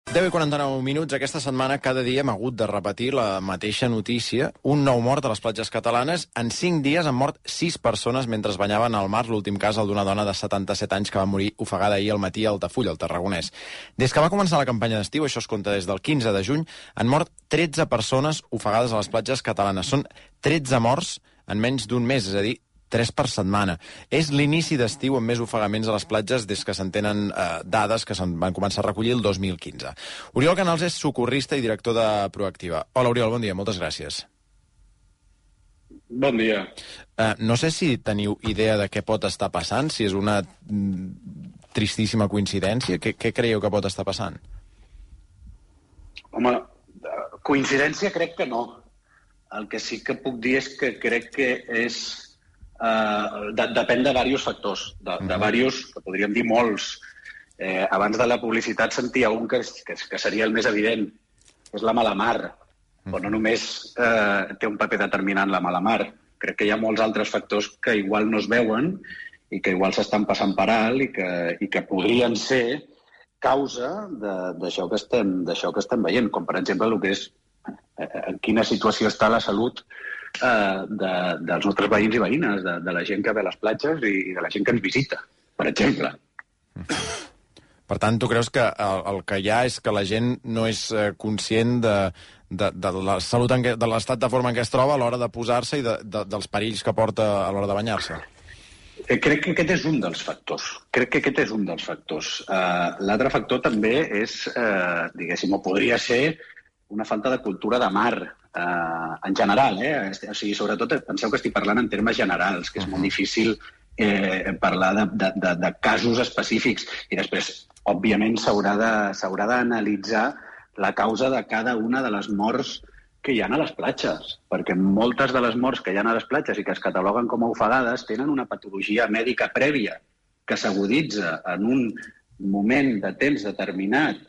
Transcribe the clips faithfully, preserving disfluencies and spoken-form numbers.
deu i quaranta-nou minuts. Aquesta setmana cada dia hem hagut de repetir la mateixa notícia. Un nou mort a les platges catalanes. En cinc dies han mort sis persones mentre es banyaven al mar. L'últim cas, el d'una dona de setanta-set anys que va morir ofegada ahir al matí a Altafulla, al Tarragonès. Des que va començar la campanya d'estiu, això es compta des del quinze de juny, han mort tretze persones ofegades a les platges catalanes. Són tretze morts en menys d'un mes, és a dir, tres per setmana. És l'inici d'estiu amb més ofegaments a les platges des que se'n tenen eh, dades que se'n van començar a recollir el dos mil quinze. Oriol Canals és socorrista i director de Proactiva. Hola, Oriol, bon dia, moltes gràcies. Bon dia. Eh, no sé si teniu idea de què pot estar passant, si és una mm, tristíssima coincidència. Què, què creieu que pot estar passant? Home, coincidència crec que no. El que sí que puc dir és que crec que és... Uh, de, depèn de diversos factors, de, de diversos, que podríem dir molts. Eh, abans de la publicitat sentia un que, que, que seria el més evident, és la mala mar, però no només eh, té un paper determinant la mala mar. Crec que hi ha molts altres factors que igual no es veuen i que igual s'estan passant per alt i que, i que podrien ser causa d'això que estem, d'això que estem veient, com per exemple el que és eh, en quina situació està la salut Uh, de, dels nostres veïns i veïnes, de, de la gent que ve a les platges i, i de la gent que ens visita, per exemple. Per tant, tu creus que el, el que hi ha és que la gent no és uh, conscient de, de, de la salut, en què, de l'estat de forma en què es troba a l'hora de posar-se i de, de, dels perills que porta a l'hora de banyar-se? Crec que aquest és un dels factors. Crec que aquest és un dels factors. Uh, L'altre factor també és, uh, diguéssim, o podria ser una falta de cultura de mar, Uh, en general, eh? O sigui, sobretot penseu que estic parlant en termes generals, que és molt difícil eh, parlar de, de, de, de casos específics. I després, òbviament, s'haurà de, s'haurà d'analitzar la causa de cada una de les morts que hi ha a les platges, perquè moltes de les morts que hi ha a les platges i que es cataloguen com a ofegades tenen una patologia mèdica prèvia que s'aguditza en un moment de temps determinat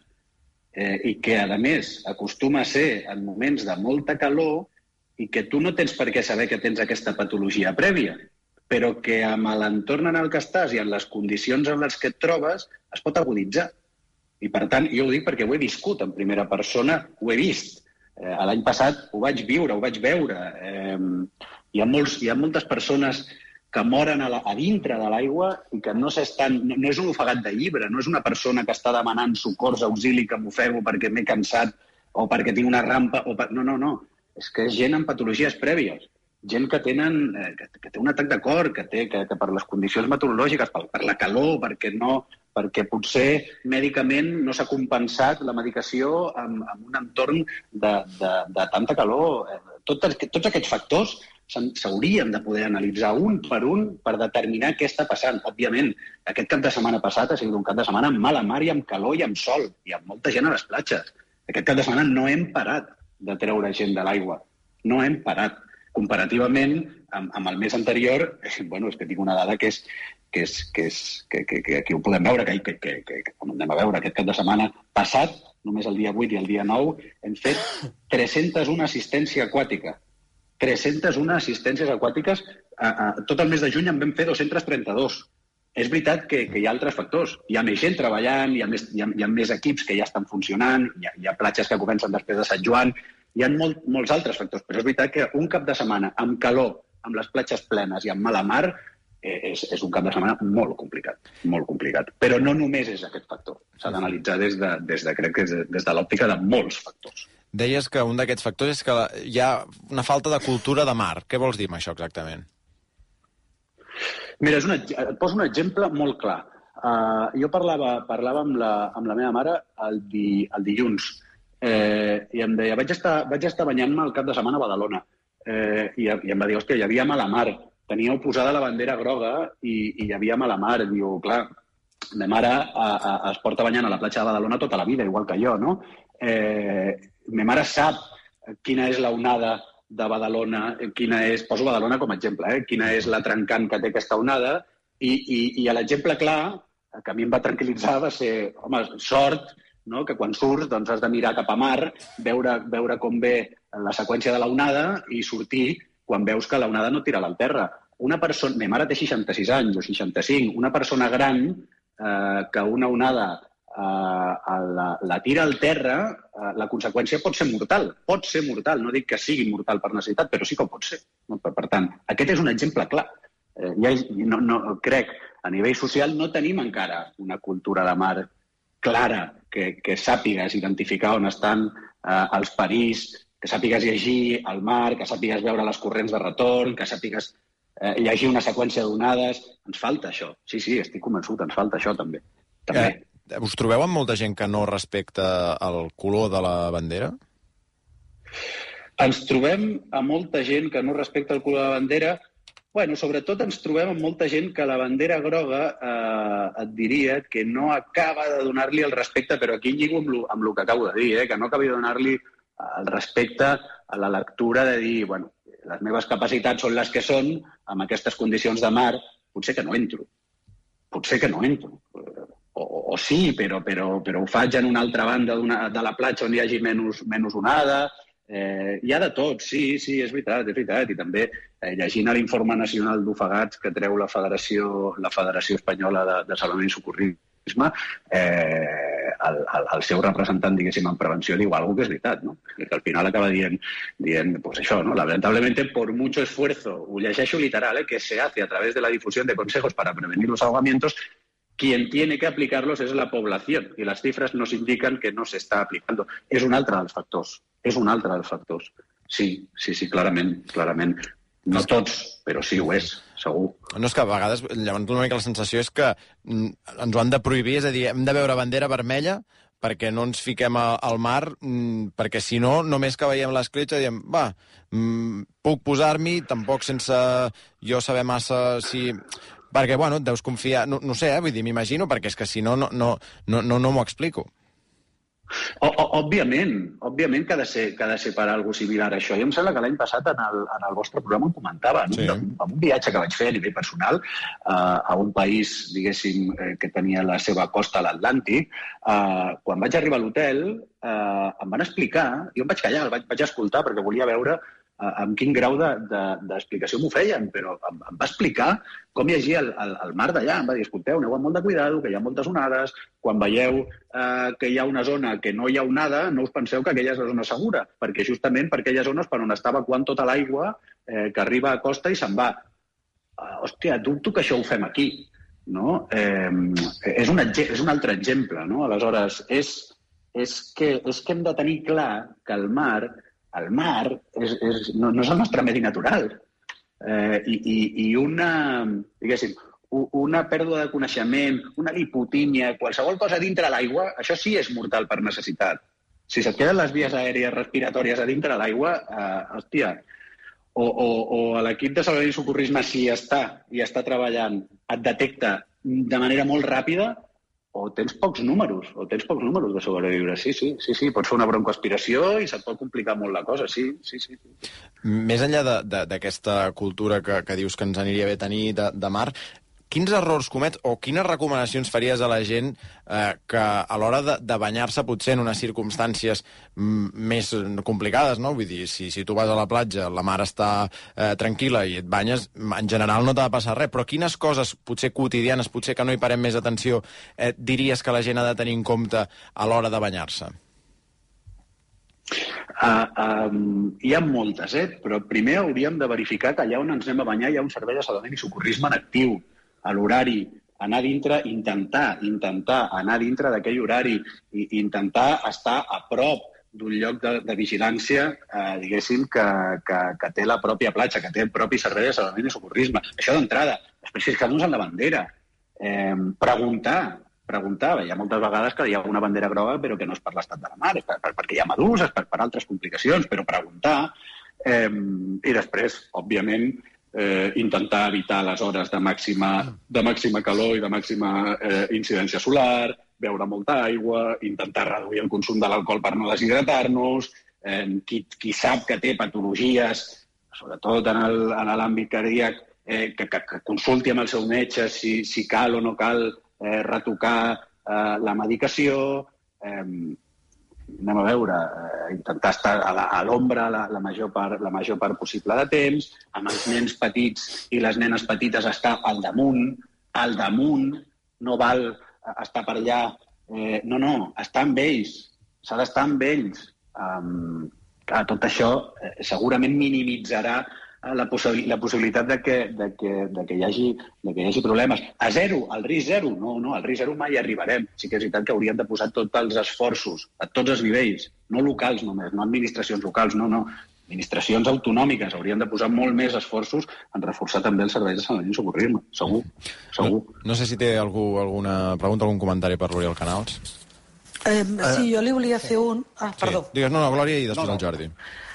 Eh, i que, a més, acostuma a ser en moments de molta calor i que tu no tens per què saber que tens aquesta patologia prèvia, però que amb l'entorn en el que estàs i en les condicions en les que et trobes es pot aguditzar. I, per tant, jo ho dic perquè ho he viscut en primera persona, ho he vist. Eh, L'any passat ho vaig viure, ho vaig veure. Eh, hi ha molts, hi ha moltes persones que moren a, la, a dintre de l'aigua i que no s'estan... No, no és un ofegat de llibre, no és una persona que està demanant socors, auxili, que m'ofego perquè m'he cansat o perquè tinc una rampa... O per... No, no, no. És que és gent amb patologies prèvies. Gent que, tenen, eh, que, que té un atac de cor, que, té, que, que per les condicions meteorològiques, per, per la calor, perquè, no, perquè potser mèdicament no s'ha compensat la medicació amb, amb un entorn de, de, de tanta calor. Tot, tots aquests factors s'haurien de poder analitzar un per un per determinar què està passant. Òbviament, aquest cap de setmana passat ha sigut un cap de setmana amb mala mar i amb calor i amb sol, i amb molta gent a les platges. Aquest cap de setmana no hem parat de treure gent de l'aigua. No hem parat. Comparativament amb, amb el mes anterior, eh, bueno, és que tinc una dada que és que, és, que, és, que, que, que aquí ho podem veure, que, que, que, que, que quan anem a veure aquest cap de setmana passat, només el dia vuit i el dia nou, hem fet tres-centes una assistència aquàtica. tres-centes una assistències aquàtiques, a, a, tot el mes de juny en vam fer dos-cents trenta-dos. És veritat que, que hi ha altres factors. Hi ha més gent treballant, hi ha més, hi ha, hi ha més equips que ja estan funcionant, hi ha, hi ha platges que comencen després de Sant Joan, hi ha molt, molts altres factors, però és veritat que un cap de setmana amb calor, amb les platges plenes i amb mala mar, eh, és, és un cap de setmana molt complicat, molt complicat. Però no només és aquest factor. S'ha d'analitzar des de, des de, crec que des de, des de l'òptica de molts factors. Deies que un d'aquests factors és que hi ha una falta de cultura de mar. Què vols dir amb això exactament? Mira, és una, et poso un exemple molt clar. Uh, jo parlava, parlava amb, la, amb la meva mare el, di, el dilluns eh, i em deia, vaig estar, vaig estar banyant-me el cap de setmana a Badalona eh, i, i em va dir, hòstia, hi havia mala mar. Teníeu posada la bandera groga i, i hi havia mala mar. Diu, clar, ma mare a, a, es porta banyant a la platja de Badalona tota la vida, igual que jo, no? Eh, ma mare sap quina és l'onada de Badalona, quina és, poso Badalona com a exemple, eh? Quina és la trencant que té aquesta onada i, i, i l'exemple clar, que a mi em va tranquil·litzar, va ser, home, sort, no? Que quan surts doncs, has de mirar cap a mar, veure, veure com ve la seqüència de l'onada i sortir quan veus que l'onada no tira a la terra. Una persona, ma mare té seixanta-sis anys o seixanta-cinc, una persona gran eh, que una onada uh, la, la tira al terra, uh, la conseqüència pot ser mortal. Pot ser mortal, no dic que sigui mortal per necessitat, però sí que ho pot ser. No? Per, per tant, aquest és un exemple clar. Eh, ja, no, no, crec, a nivell social no tenim encara una cultura de mar clara, que, que sàpigues identificar on estan eh, els perills, que sàpigues llegir el mar, que sàpigues veure les corrents de retorn, que sàpigues eh, llegir una seqüència d'onades. Ens falta això. Sí, sí, estic convençut, ens falta això també. també. Eh, us trobeu amb molta gent que no respecta el color de la bandera? Ens trobem amb molta gent que no respecta el color de la bandera. Bueno, sobretot ens trobem amb molta gent que la bandera groga eh, et diria que no acaba de donar-li el respecte, però aquí lligo amb, lo, amb el que acabo de dir, eh, que no acaba de donar-li el respecte a la lectura de dir, bueno, les meves capacitats són les que són, amb aquestes condicions de mar, potser que no entro. Potser que no entro. O, o sí, però, però, però ho faig en una altra banda de la platja on hi hagi menys, menys onada. Eh, hi ha de tot, sí, sí, és veritat, és veritat. I també eh, llegint l'Informe Nacional d'Ofegats que treu la Federació, la Federació Espanyola de, de Salvament i Socorrisme, eh, el, el, el seu representant, diguéssim, en prevenció diu alguna que és veritat, no? Que al final acaba dient, dient pues això, ¿no? Lamentablemente, por mucho esfuerzo, ho llegeixo literal, eh, que se hace a través de la difusión de consejos para prevenir los ahogamientos, quien tiene que aplicarlos es la población, y las cifras nos indican que no se está aplicando. És un altre dels factors, és un altre dels factors. Sí, sí, sí, clarament, clarament. No tots, però sí ho és, segur. No, és que a vegades, llavors una mica la sensació és que mm, ens ho han de prohibir, és a dir, hem de veure bandera vermella perquè no ens fiquem a, al mar, mm, perquè si no, només que veiem l'escletxa diem, va, mm, puc posar-m'hi, tampoc sense jo saber massa si... Perquè, bueno, deus confiar... No, no sé, eh, vull dir, m'imagino, perquè és que si no, no, no, no, no, no m'ho explico. O, o, òbviament, òbviament que ha de ser, que ha de ser per alguna similar a això. Jo em sembla que l'any passat en el, en el vostre programa ho comentava, en, sí. un, en un viatge que vaig fer a nivell personal eh, a un país, diguéssim, eh, que tenia la seva costa a l'Atlàntic. Eh, quan vaig arribar a l'hotel eh, em van explicar, jo em vaig callar, el vaig, vaig escoltar perquè volia veure amb quin grau d'explicació de, de, m'ho feien, però em, em va explicar com llegia el, el, el mar d'allà. Em va dir, escolteu, aneu amb molt de cuidado, que hi ha moltes onades, quan veieu eh, que hi ha una zona que no hi ha onada, no us penseu que aquella és la zona segura, perquè justament per aquelles zones per on està evacuant tota l'aigua eh, que arriba a costa i se'n va. Uh, hòstia, dubto que això ho fem aquí. No? Eh, és, un, és un altre exemple. No? Aleshores, és, és, que, és que hem de tenir clar que el mar El mar és, és, no, no és el nostre medi natural. Eh, i, i, I una, diguéssim, una pèrdua de coneixement, una lipotímia, qualsevol cosa dintre l'aigua, això sí és mortal per necessitat. Si se't queden les vies aèries respiratòries a dintre l'aigua, eh, hòstia, o, o, o l'equip de salvament i socorrisme, si està i està treballant, et detecta de manera molt ràpida, o tens pocs números, o tens pocs números de sobreviure. Sí, sí, sí, sí, pots fer una broncoaspiració i se't pot complicar molt la cosa, sí, sí, sí. Més enllà d'aquesta cultura que, que dius que ens aniria bé tenir de, de mar, quins errors comets o quines recomanacions faries a la gent eh, que a l'hora de, de banyar-se potser en unes circumstàncies m, més complicades, no? Vull dir, si, si tu vas a la platja, la mar està eh, tranquil·la i et banyes, en general no t'ha de passar res, però quines coses, potser quotidianes, potser que no hi parem més atenció, eh, diries que la gent ha de tenir en compte a l'hora de banyar-se? Uh, um, hi ha moltes, eh? Però primer hauríem de verificar que allà on ens anem a banyar hi ha un servei de salvament i socorrisme en actiu. A l'horari, anar dintre, intentar, intentar anar dintre d'aquell horari i intentar estar a prop d'un lloc de, de vigilància, eh, diguéssim, que, que, que té la pròpia platja, que té el propi servei de salvament i socorrisme. Això d'entrada. Després, ficar-nos en la bandera. Eh, preguntar, preguntar. Hi ha moltes vegades que hi ha una bandera groga però que no és per l'estat de la mar, és per, per, perquè hi ha meduses, per, per altres complicacions, però preguntar. Eh, I després, òbviament, Eh, intentar evitar les hores de màxima, de màxima calor i de màxima eh, incidència solar, beure molta aigua, intentar reduir el consum de l'alcohol per no deshidratar-nos, eh, qui, qui sap que té patologies, sobretot en l'àmbit cardíac, eh, que, que, que consulti amb el seu metge si, si cal o no cal eh, retocar eh, la medicació, eh, anem a veure, eh, intentar estar a l'ombra la, la, major part, la major part possible de temps, amb els nens petits i les nenes petites estar al damunt, al damunt, no val estar per allà Eh, no, no, estar amb ells, s'ha d'estar amb ells. Um, tot això eh, segurament minimitzarà la, possi la possibilitat de que, de, que, de, que hi hagi, de que hi hagi problemes. A zero, al risc zero, no, no, al risc zero mai arribarem. Sí que és veritat que hauríem de posar tots els esforços, a tots els nivells, no locals només, no administracions locals, no, no. Administracions autonòmiques haurien de posar molt més esforços en reforçar també els serveis de salvament i socorrisme, segur, segur. No, no sé si té algú, alguna pregunta, algun comentari per l'Oriol Canals. Eh, sí, jo li volia fer un... Ah, perdó. Sí. Digues, no, no, Glòria, i després no, no. el Jordi.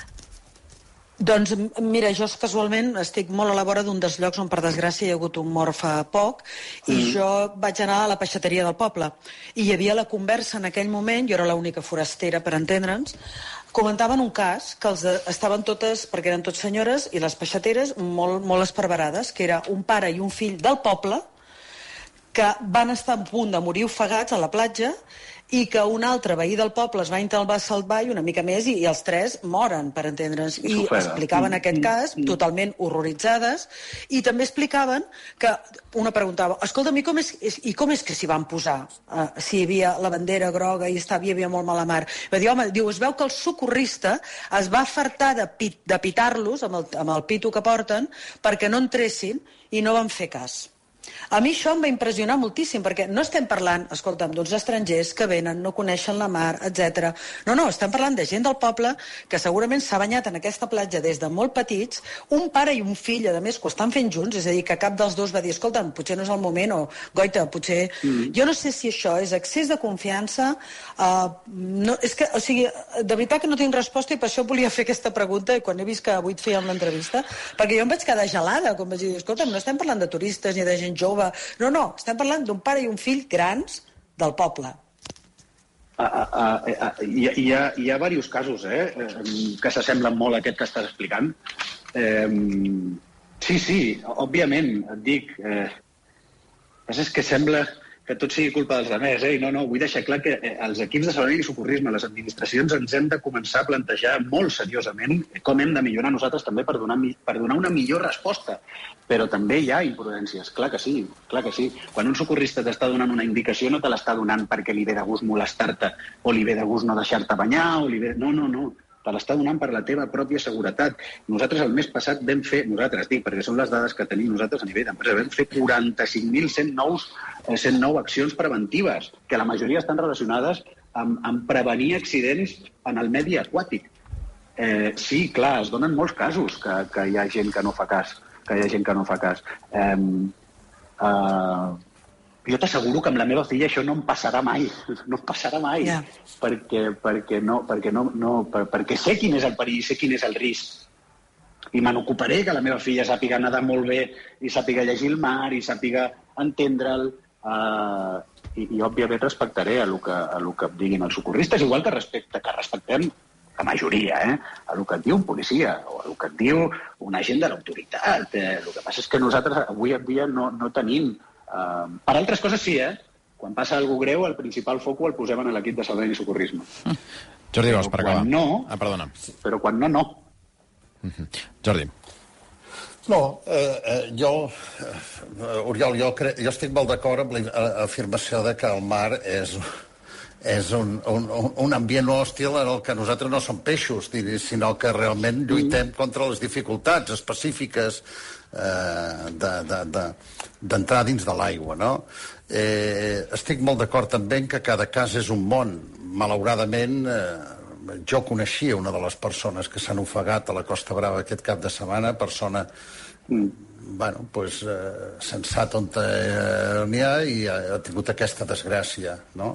Doncs, mira, jo casualment estic molt a la vora d'un dels llocs on, per desgràcia, hi ha hagut un mort fa poc, i mm. jo vaig anar a la peixateria del poble. I hi havia la conversa en aquell moment, jo era l'única forastera, per entendre'ns, comentaven un cas que els de, estaven totes, perquè eren totes senyores, i les peixateres molt, molt esparverades, que era un pare i un fill del poble que van estar a punt de morir ofegats a la platja i que un altre veí del poble es va intentar salvar i una mica més, i, i els tres moren, per entendre'ns. I explicaven mm, aquest cas, mm, totalment horroritzades, i també explicaven que una preguntava, escolta'm, i com és, i com és que s'hi van posar? Uh, si hi havia la bandera groga i estava, hi havia molt mala mar. Va dir, home, diu, es veu que el socorrista es va fartar de, pit, de pitar-los amb el, amb el pito que porten perquè no entressin i no van fer cas. A mi això em va impressionar moltíssim, perquè no estem parlant, escolta'm, d'uns estrangers que venen, no coneixen la mar, etcètera. No, no, estem parlant de gent del poble que segurament s'ha banyat en aquesta platja des de molt petits, un pare i un fill, a més, que ho estan fent junts, és a dir, que cap dels dos va dir, escolta'm, potser no és el moment, o, goita, potser... Mm. Jo no sé si això és excés de confiança, uh, no, és que, o sigui, de veritat que no tinc resposta, i per això volia fer aquesta pregunta, i quan he vist que avui et fèiem l'entrevista, perquè jo em vaig quedar gelada, com vaig dir, escolta'm, no estem parlant de turistes ni de gent jove, no, no, estem parlant d'un pare i un fill grans del poble. Uh, uh, uh, uh, hi, hi, ha, hi ha diversos casos eh, que s'assemblen molt a aquest que estàs explicant. Um, sí, sí, òbviament, et dic, eh, és que sembla que tot sigui culpa dels altres, eh? No, no, vull deixar clar que eh, els equips de salvament i socorrisme, les administracions, ens hem de començar a plantejar molt seriosament com hem de millorar nosaltres també per donar, per donar una millor resposta. Però també hi ha imprudències, clar que sí, clar que sí. Quan un socorrista t'està donant una indicació no te l'està donant perquè li ve de gust molestar-te o li ve de gust no deixar-te banyar o li ve... No, no, no. Te l'està donant per la teva pròpia seguretat. Nosaltres el mes passat vam fer, nosaltres dic, perquè són les dades que tenim nosaltres a nivell d'empresa, vam fer quaranta-cinc mil cent nou accions preventives, que la majoria estan relacionades amb, amb prevenir accidents en el medi aquàtic. Eh, sí, clar, es donen molts casos que, que hi ha gent que no fa cas, que hi ha gent que no fa cas. Eh, eh, jo t'asseguro que amb la meva filla això no em passarà mai, no em passarà mai, yeah. perquè, perquè, no, perquè, no, no, per, perquè sé quin és el perill, sé quin és el risc, i me n'ocuparé que la meva filla sàpiga nedar molt bé, i sàpiga llegir el mar, i sàpiga entendre'l, uh, i, i òbviament respectaré a lo que, a lo que diguin els socorristes, igual que, respecte, que respectem la majoria, eh, a lo que et diu un policia, o a lo que et diu un agent de l'autoritat. Eh, el que passa és que nosaltres avui en dia no, no tenim... Uh, per altres coses sí, eh? Quan passa alguna greu, el principal foco el posem en l'equip de salvament i socorrisme. Mm. Jordi Gos, per acabar. No, ah, perdona. Però quan no, no. Mm-hmm. Jordi. No, eh, eh, jo, eh, Oriol, jo, cre... jo estic molt d'acord amb l'afirmació de que el mar és, és un, un, un ambient hostil en el que nosaltres no som peixos, sinó que realment lluitem mm. contra les dificultats específiques eh, d'entrar de, de, de, dins de l'aigua, no? Eh, estic molt d'acord també en que cada cas és un món. Malauradament, eh, jo coneixia una de les persones que s'han ofegat a la Costa Brava aquest cap de setmana, persona mm. bueno, pues, eh, sensat on eh, n'hi ha, i ha, ha tingut aquesta desgràcia, no?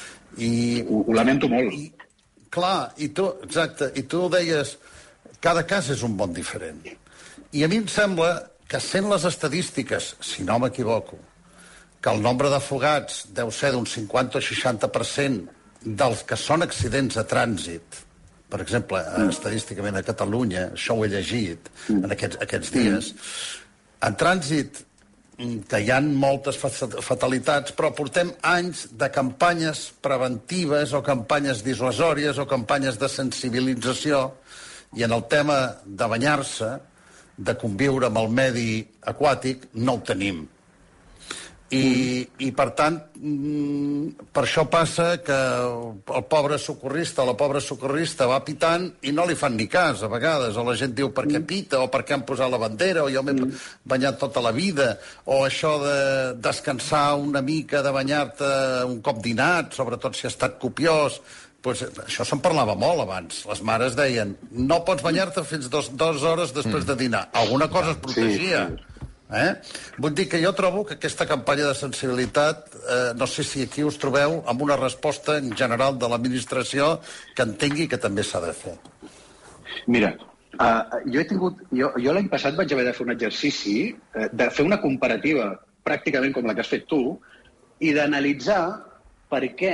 I, ho, ho lamento molt. I, clar, i tu, exacte, i tu deies, cada cas és un món diferent. I a mi em sembla que sent les estadístiques, si no m'equivoco, que el nombre d'afogats deu ser d'un cinquanta o seixanta per cent dels que són accidents a trànsit, per exemple, mm. estadísticament a Catalunya, això ho he llegit mm. en aquests, aquests dies, mm. en trànsit que hi ha moltes fatalitats, però portem anys de campanyes preventives o campanyes dissuasòries o campanyes de sensibilització, i en el tema de banyar-se, de conviure amb el medi aquàtic, no ho tenim. I, mm. i per tant, per això passa que el pobre socorrista o la pobra socorrista va pitant i no li fan ni cas, a vegades. O la gent diu per què pita, o per què han posat la bandera, o jo m'he mm. banyat tota la vida, o això de descansar una mica, de banyar-te un cop dinat, sobretot si ha estat copiós. Pues, això se'n parlava molt abans. Les mares deien, no pots banyar-te fins dos, dues hores després de dinar. Alguna cosa es protegia. Sí, sí. Eh? Vull dir que jo trobo que aquesta campanya de sensibilitat, eh, no sé si aquí us trobeu amb una resposta en general de l'administració que entengui que també s'ha de fer. Mira, uh, jo he tingut... Jo, jo l'any passat vaig haver de fer un exercici uh, de fer una comparativa pràcticament com la que has fet tu i d'analitzar per què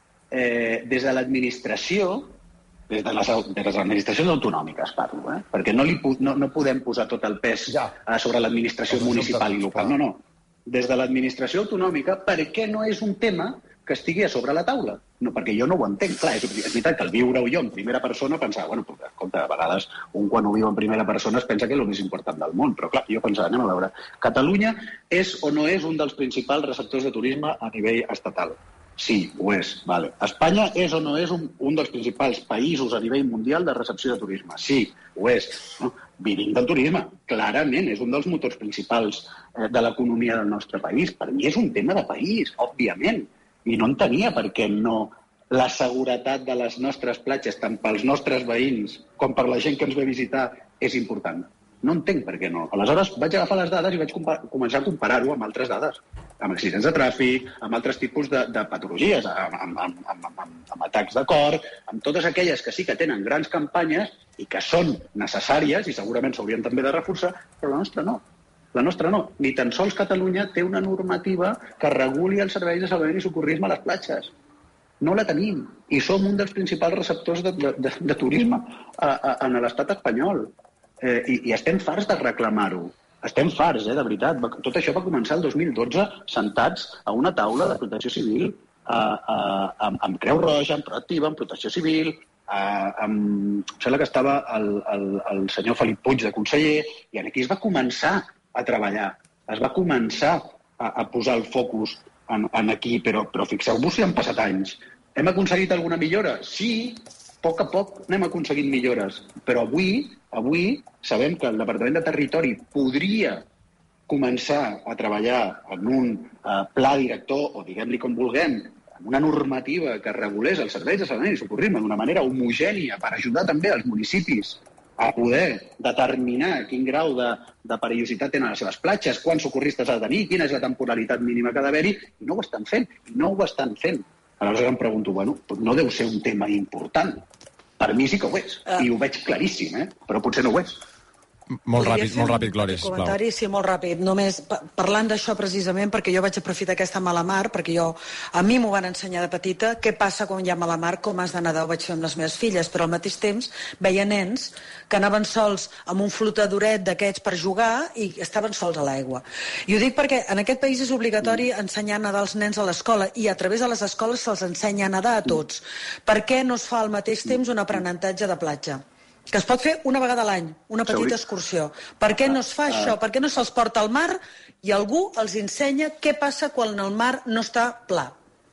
eh, des de l'administració des de les, de les administracions autonòmiques, parlo, eh? Perquè no, li, no, no podem posar tot el pes ja. sobre l'administració municipal i local. No, no. Des de l'administració autonòmica, per què no és un tema que estigui a sobre la taula? No, perquè jo no ho entenc. Clar, és, és veritat que al viure-ho jo en primera persona pensava, bueno, pues, escolta, a vegades un quan ho viu en primera persona es pensa que és el més important del món, però clar, jo pensava, anem a veure, Catalunya és o no és un dels principals receptors de turisme a nivell estatal? Sí, ho és. Vale. Espanya és o no és un, un dels principals països a nivell mundial de recepció de turisme? Sí, ho és. No? Vivim del turisme. Clarament, és un dels motors principals eh, de l'economia del nostre país. Per mi és un tema de país, òbviament. I no entenia per què no la seguretat de les nostres platges, tant pels nostres veïns com per la gent que ens ve a visitar, és important. No entenc per què no. Aleshores vaig agafar les dades i vaig començar a comparar-ho amb altres dades, amb accidents de tràfic, amb altres tipus de, de patologies, amb, amb, amb, amb, amb, amb atacs de cor, amb totes aquelles que sí que tenen grans campanyes i que són necessàries i segurament s'haurien també de reforçar, però la nostra no. La nostra no. Ni tan sols Catalunya té una normativa que reguli els serveis de salvament i socorrisme a les platges. No la tenim. I som un dels principals receptors de, de, de, de turisme a, a, en l'estat espanyol. Eh, i, I estem farts de reclamar-ho. Estem farts, eh, de veritat. Tot això va començar el dos mil dotze sentats a una taula de protecció civil a, a, amb, amb Creu Roja, amb Proactiva, amb Protecció Civil, a, amb... em sembla que estava el, el, el senyor Felip Puig de conseller, i aquí es va començar a treballar. Es va començar a, a posar el focus en, en aquí, però, però fixeu-vos si han passat anys. Hem aconseguit alguna millora? Sí, a poc a poc anem aconseguint millores, però avui, avui sabem que el Departament de Territori podria començar a treballar en un uh, pla director, o diguem-li com vulguem, en una normativa que regulés els serveis de salvament i socorrisme d'una manera homogènia per ajudar també els municipis a poder determinar quin grau de, de perillositat tenen les seves platges, quants socorristes ha de tenir, quina és la temporalitat mínima que ha d'haver-hi, i no ho estan fent, i no ho estan fent. Aleshores em pregunto, bueno, no deu ser un tema important. Per mi sí que ho és, uh, i ho veig claríssim, eh? Però potser no ho és. Molt ràpid, molt ràpid, Glòria, sisplau. Comentari, sí, molt ràpid. Només parlant d'això precisament, perquè jo vaig aprofitar aquesta mala mar, perquè jo, a mi m'ho van ensenyar de petita, què passa quan hi ha mala mar, com has de nedar, ho vaig fer amb les meves filles, però al mateix temps veia nens que anaven sols amb un flotadoret d'aquests per jugar i estaven sols a l'aigua. I ho dic perquè en aquest país és obligatori ensenyar a nedar als nens a l'escola i a través de les escoles se'ls ensenya a nedar a tots. Per què no es fa al mateix temps un aprenentatge de platja? Que es pot fer una vegada a l'any, una petita excursió. Per què no es fa això? Per què no se'ls porta al mar i algú els ensenya què passa quan el mar no està pla?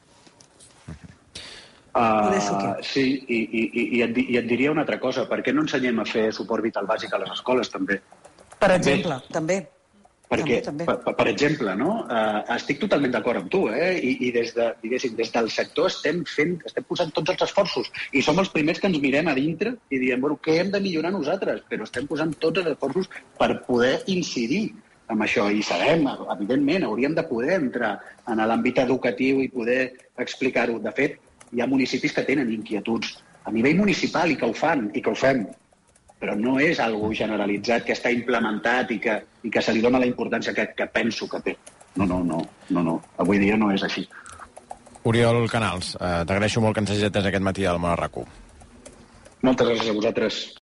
Uh, sí, i, i, i, et, i et diria una altra cosa. Per què no ensenyem a fer suport vital bàsic a les escoles, també? Per exemple, també. Perquè, també, també. Per, per exemple, no? Uh, estic totalment d'acord amb tu, eh? I, i des, de, diguéssim, des del sector estem fent, estem posant tots els esforços i som els primers que ens mirem a dintre i diem, bueno, què hem de millorar nosaltres? Però estem posant tots els esforços per poder incidir en això i sabem, evidentment, hauríem de poder entrar en l'àmbit educatiu i poder explicar-ho. De fet, hi ha municipis que tenen inquietuds a nivell municipal i que ho fan i que ho fem, però no és algo generalitzat que està implementat i que, i que se li dona la importància que, que penso que té. No, no, no, no, no. Avui dia no és així. Oriol Canals, eh, t'agraeixo molt que ens hagis atès aquest matí al Món a RAC u. Moltes gràcies a vosaltres.